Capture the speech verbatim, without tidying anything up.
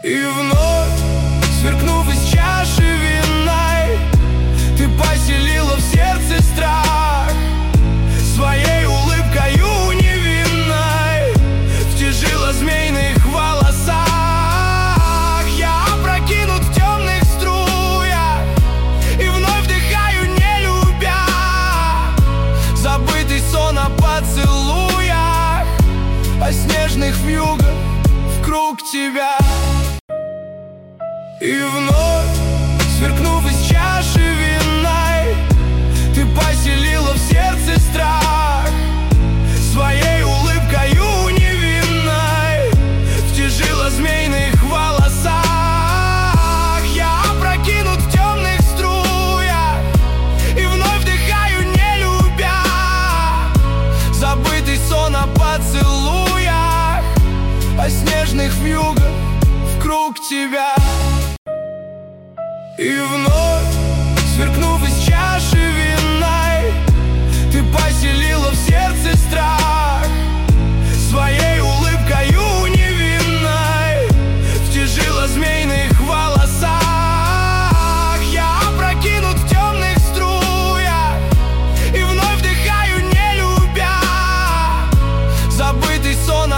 И вновь, сверкнув из чаши винной, ты поселила в сердце страх своей улыбкою невинной, втяжила змейных волосах. Я опрокинут в темных струях и вновь вдыхаю, не любя, забытый сон о поцелуях, о снежных вьюгах вокруг тебя. И вновь, сверкнув из чаши винной, ты поселила в сердце страх своей улыбкою невинной, втяжила змейных волосах. Я опрокинут в темных струях и вновь вдыхаю, не любя, забытый сон о поцелуях, о снежных вьюгах вокруг тебя. И вновь, сверкнув